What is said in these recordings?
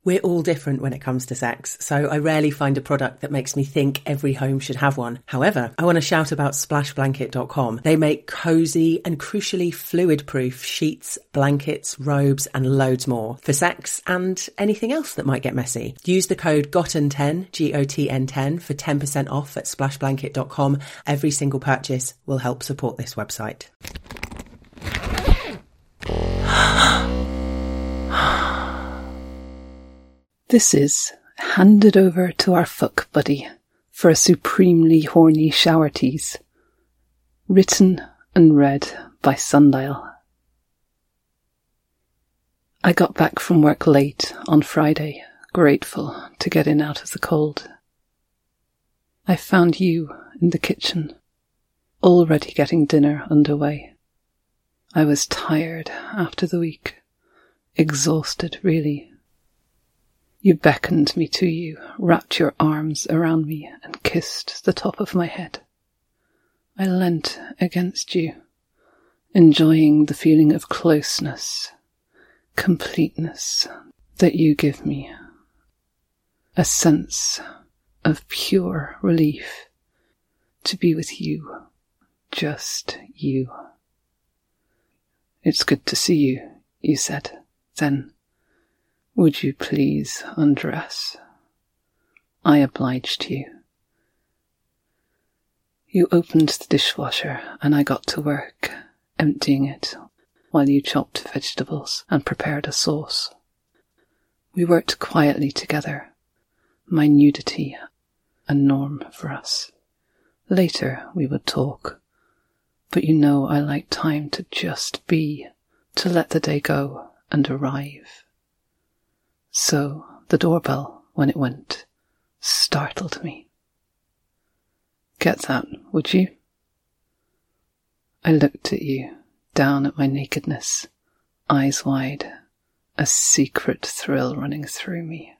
We're all different when it comes to sex, so I rarely find a product that makes me think every home should have one. However, I want to shout about splashblanket.com. They make cozy and crucially fluid-proof sheets, blankets, robes and loads more for sex and anything else that might get messy. Use the code GOTTEN10, GOTN10 for 10% off at splashblanket.com. Every single purchase will help support this website. This is Handed Over to Our Fuck Buddy for a Supremely Horny Shower Tease. Written and read by Sundial. I got back from work late on Friday, grateful to get in out of the cold. I found you in the kitchen, already getting dinner underway. I was tired after the week, exhausted really. You beckoned me to you, wrapped your arms around me and kissed the top of my head. I leant against you, enjoying the feeling of closeness, completeness that you give me. A sense of pure relief to be with you, just you. It's good to see you, you said, then. Would you please undress? I obliged you. You opened the dishwasher and I got to work, emptying it, while you chopped vegetables and prepared a sauce. We worked quietly together, my nudity a norm for us. Later we would talk, but you know I like time to just be, to let the day go and arrive. So the doorbell, when it went, startled me. Get that, would you? I looked at you, down at my nakedness, eyes wide, a secret thrill running through me.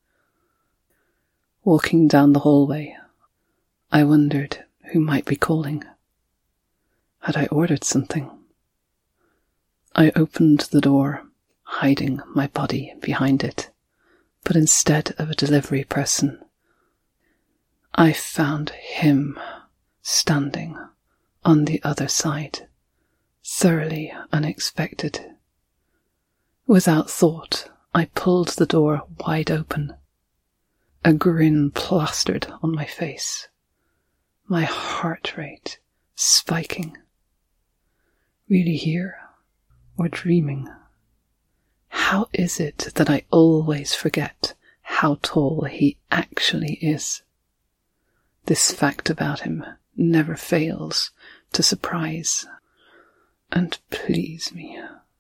Walking down the hallway, I wondered who might be calling. Had I ordered something? I opened the door, hiding my body behind it, but instead of a delivery person, I found him standing on the other side, thoroughly unexpected. Without thought, I pulled the door wide open, a grin plastered on my face, my heart rate spiking. Really here, or dreaming? How is it that I always forget how tall he actually is? This fact about him never fails to surprise and please me.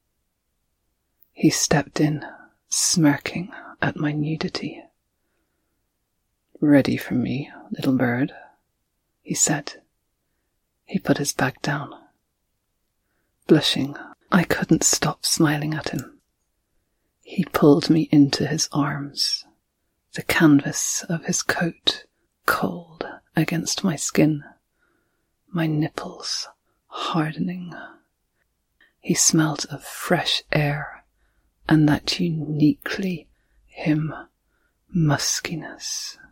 He stepped in, smirking at my nudity. Ready for me, little bird, he said. He put his bag down. Blushing, I couldn't stop smiling at him. He pulled me into his arms, the canvas of his coat cold against my skin, my nipples hardening. He smelt of fresh air and that uniquely him muskiness.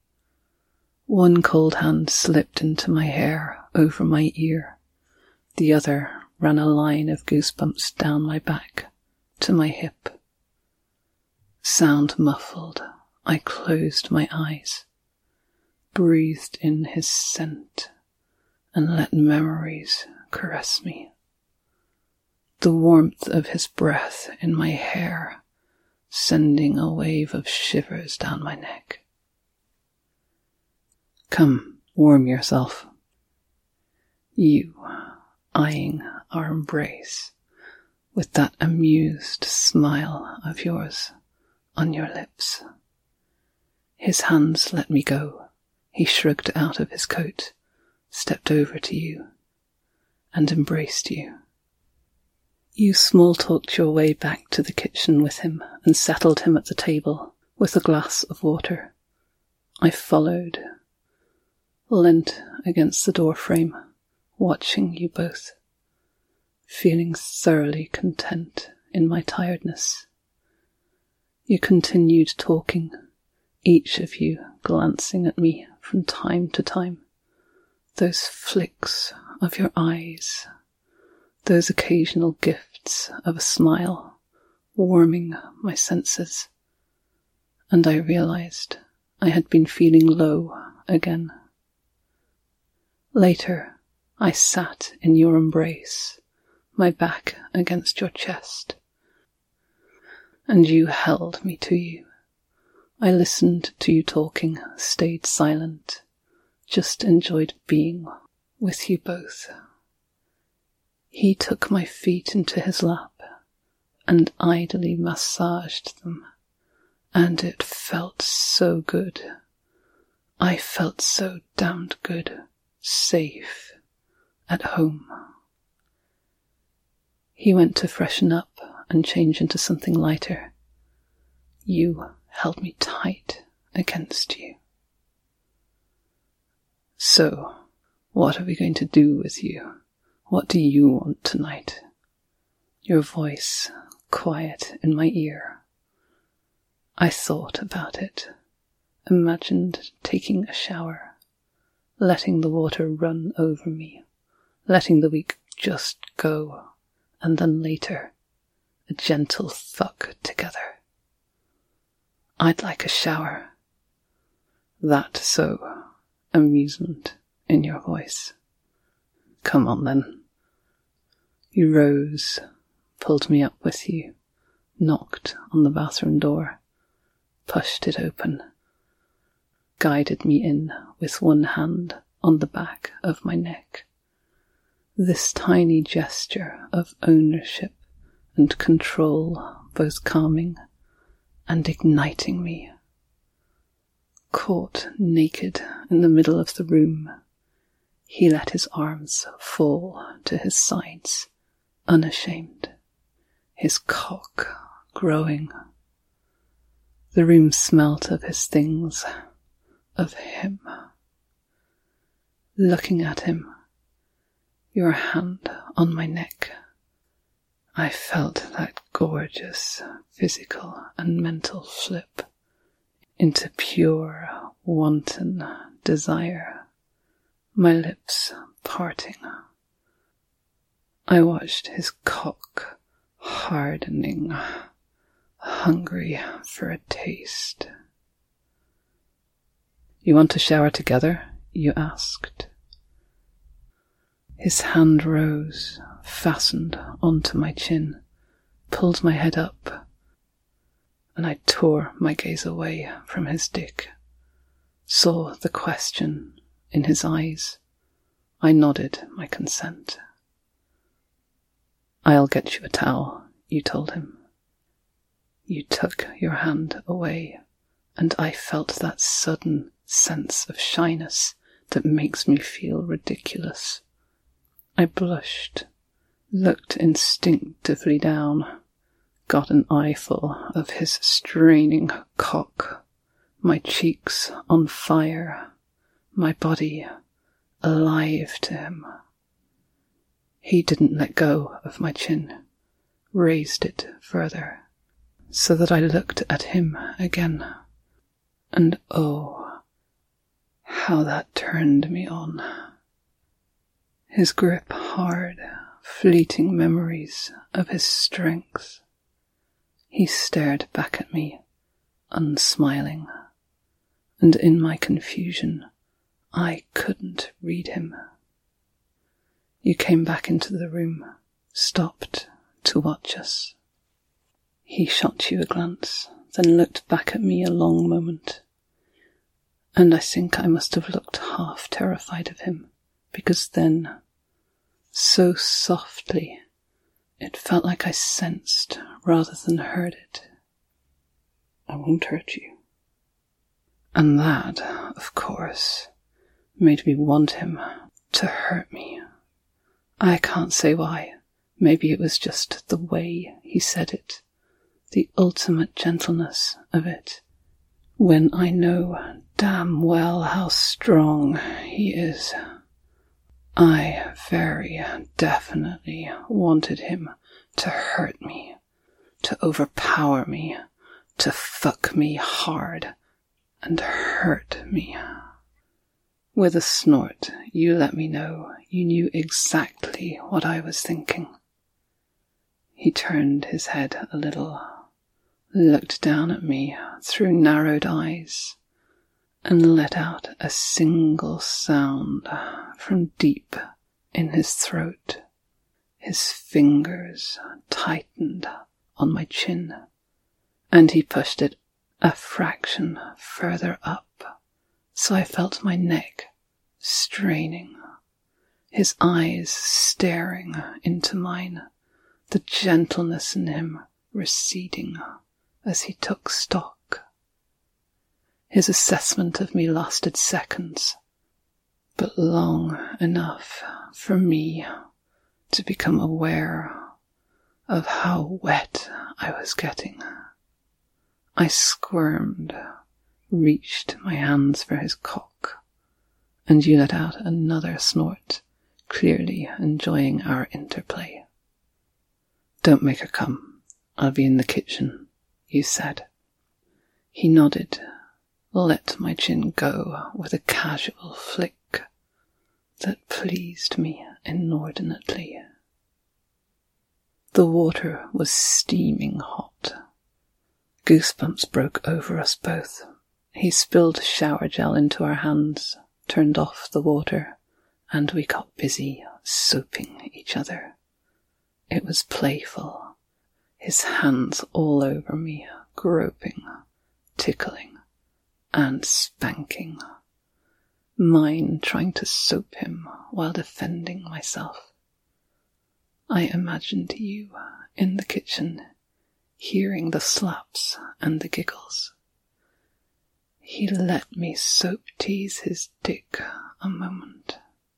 One cold hand slipped into my hair over my ear. The other ran a line of goosebumps down my back to my hip. Sound muffled, I closed my eyes, breathed in his scent, and let memories caress me. The warmth of his breath in my hair, sending a wave of shivers down my neck. Come, warm yourself. You, eyeing our embrace, with that amused smile of yours on your lips. His hands let me go. He shrugged out of his coat, stepped over to you, and embraced you. You small-talked your way back to the kitchen with him and settled him at the table with a glass of water. I followed, leant against the door frame, watching you both, feeling thoroughly content in my tiredness. You continued talking, each of you glancing at me from time to time. Those flicks of your eyes, those occasional gifts of a smile, warming my senses. And I realized I had been feeling low again. Later, I sat in your embrace, my back against your chest, and you held me to you. I listened to you talking, stayed silent, just enjoyed being with you both. He took my feet into his lap and idly massaged them, and it felt so good. I felt so damned good, safe, at home. He went to freshen up and change into something lighter. You held me tight against you. So, what are we going to do with you? What do you want tonight? Your voice quiet in my ear. I thought about it, imagined taking a shower, letting the water run over me, letting the week just go, and then later, a gentle fuck together. I'd like a shower. That so, amusement in your voice. Come on then. You rose, pulled me up with you, knocked on the bathroom door, pushed it open, guided me in with one hand on the back of my neck. This tiny gesture of ownership and control, both calming and igniting me. Caught naked in the middle of the room, he let his arms fall to his sides, unashamed, his cock growing. The room smelt of his things, of him. Looking at him, your hand on my neck, I felt that gorgeous physical and mental flip into pure, wanton desire, my lips parting. I watched his cock hardening, hungry for a taste. You want to shower together? You asked. His hand rose, fastened onto my chin, pulled my head up, and I tore my gaze away from his dick, saw the question in his eyes. I nodded my consent. I'll get you a towel, you told him. You took your hand away, and I felt that sudden sense of shyness that makes me feel ridiculous. I blushed, looked instinctively down, got an eyeful of his straining cock, my cheeks on fire, my body alive to him. He didn't let go of my chin, raised it further, so that I looked at him again. And oh, how that turned me on. His grip hard, fleeting memories of his strength. He stared back at me, unsmiling, and in my confusion, I couldn't read him. You came back into the room, stopped to watch us. He shot you a glance, then looked back at me a long moment, and I think I must have looked half terrified of him, because then, so softly, it felt like I sensed rather than heard it. I won't hurt you. And that, of course, made me want him to hurt me. I can't say why. Maybe it was just the way he said it, the ultimate gentleness of it, when I know damn well how strong he is. I very definitely wanted him to hurt me, to overpower me, to fuck me hard and hurt me. With a snort, you let me know you knew exactly what I was thinking. He turned his head a little, looked down at me through narrowed eyes, and let out a single sound from deep in his throat. His fingers tightened on my chin, and he pushed it a fraction further up, so I felt my neck straining, his eyes staring into mine, the gentleness in him receding as he took stock. His assessment of me lasted seconds, but long enough for me to become aware of how wet I was getting. I squirmed, reached my hands for his cock, and you let out another snort, clearly enjoying our interplay. "Don't make her come. I'll be in the kitchen," you said. He nodded, let my chin go with a casual flick that pleased me inordinately. The water was steaming hot. Goosebumps broke over us both. He spilled shower gel into our hands, turned off the water, and we got busy soaping each other. It was playful, his hands all over me, groping, tickling, and spanking. Mine trying to soap him while defending myself. I imagined you in the kitchen, hearing the slaps and the giggles. He let me soap tease his dick a moment.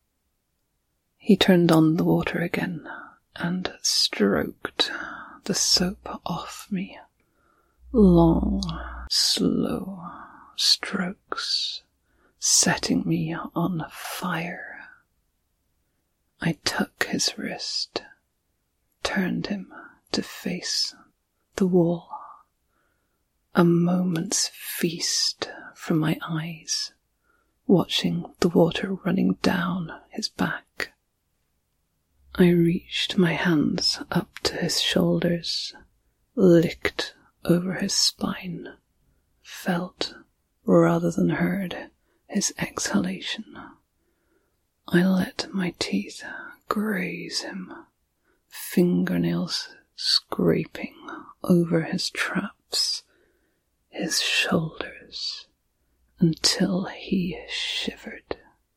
He turned on the water again and stroked the soap off me. Long, slow strokes, setting me on fire. I took his wrist, turned him to face the wall. A moment's feast from my eyes, watching the water running down his back. I reached my hands up to his shoulders, licked over his spine, felt rather than heard his exhalation. I let my teeth graze him, fingernails scraping over his traps, his shoulders, until he shivered.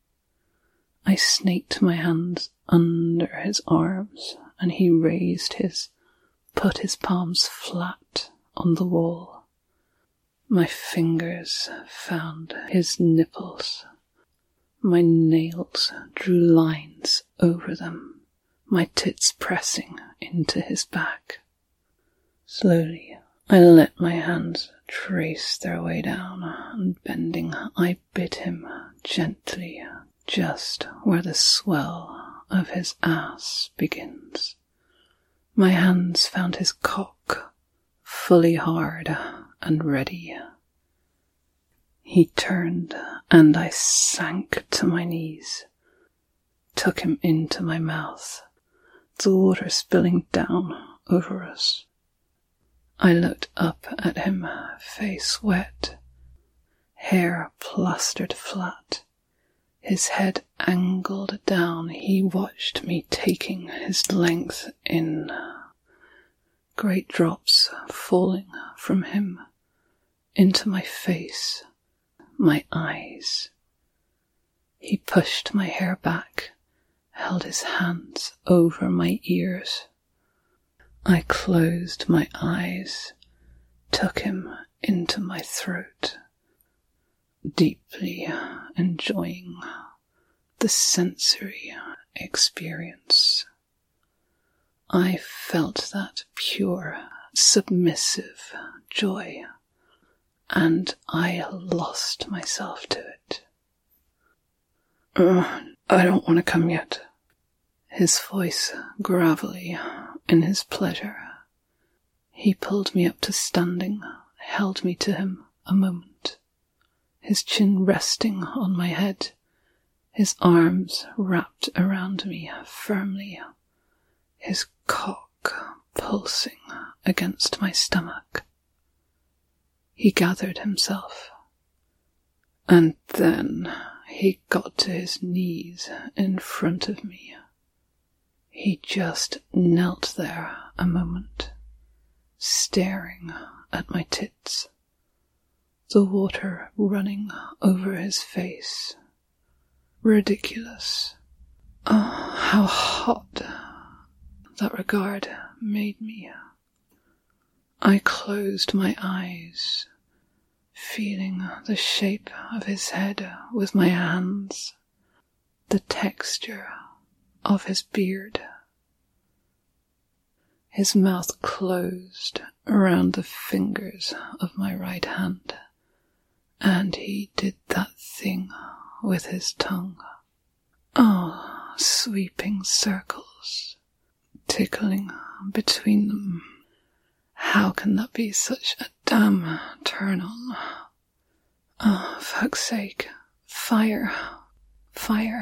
I snaked my hands under his arms, and he raised his, put his palms flat on the wall. My fingers found his nipples. My nails drew lines over them, my tits pressing into his back. Slowly, I let my hands trace their way down, and bending, I bit him gently, just where the swell of his ass begins. My hands found his cock, fully hard and ready. He turned, and I sank to my knees, took him into my mouth, the water spilling down over us. I looked up at him, face wet, hair plastered flat, his head angled down. He watched me taking his length in, great drops falling from him into my face, my eyes. He pushed my hair back, held his hands over my ears. I closed my eyes, took him into my throat, deeply enjoying the sensory experience. I felt that pure, submissive joy, and I lost myself to it. I don't want to come yet. His voice gravelly in his pleasure. He pulled me up to standing, held me to him a moment, his chin resting on my head, his arms wrapped around me firmly, his cock pulsing against my stomach. He gathered himself, and then he got to his knees in front of me. He just knelt there a moment, staring at my tits, the water running over his face. Ridiculous. Oh, how hot that regard made me. I closed my eyes, feeling the shape of his head with my hands, the texture of his beard. His mouth closed around the fingers of my right hand, and he did that thing with his tongue. Oh, sweeping circles, tickling between them. How can that be such a damn turn-on? Oh, fuck's sake. Fire. Fire.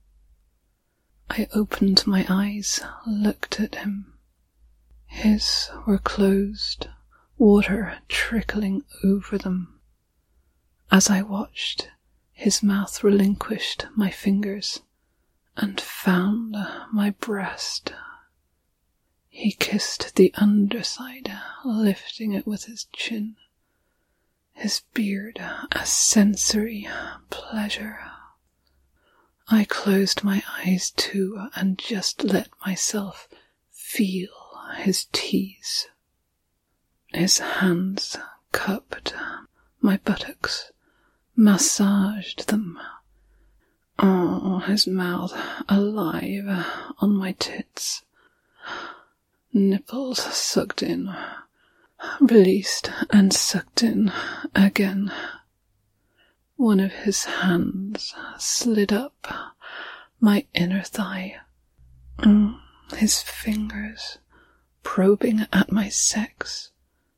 I opened my eyes, looked at him. His were closed, water trickling over them. As I watched, his mouth relinquished my fingers and found my breast. He kissed the underside, lifting it with his chin, his beard a sensory pleasure. I closed my eyes too and just let myself feel his tease. His hands cupped my buttocks, massaged them. Oh, his mouth alive on my tits. Nipples sucked in, released and sucked in again. One of his hands slid up my inner thigh. His fingers probing at my sex.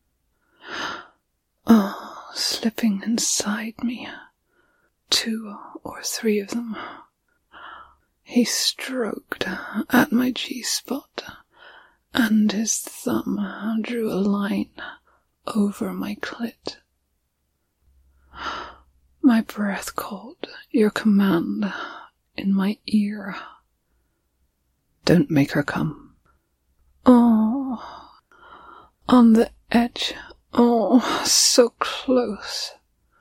Oh, slipping inside me. 2 or 3 of them. He stroked at my G-spot, and his thumb drew a line over my clit. My breath caught your command in my ear. Don't make her come. Oh, on the edge. Oh, so close.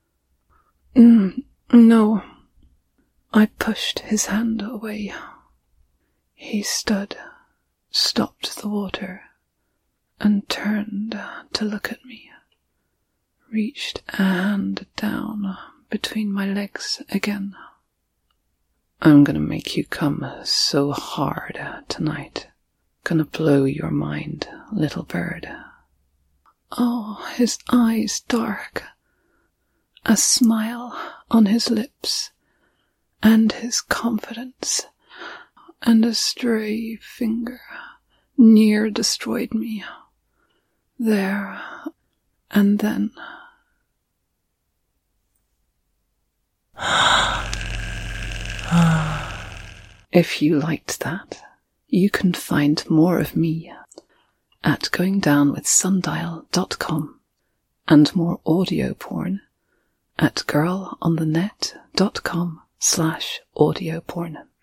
No. I pushed his hand away. He stood, stopped the water, and turned to look at me. Reached a hand down between my legs again. I'm gonna make you come so hard tonight. Gonna blow your mind, little bird. Oh, his eyes dark. A smile on his lips, and his confidence, and a stray finger near destroyed me. There and then. If you liked that, you can find more of me at goingdownwithsundial.com and more audio porn at girlonthenet.com/audio porn.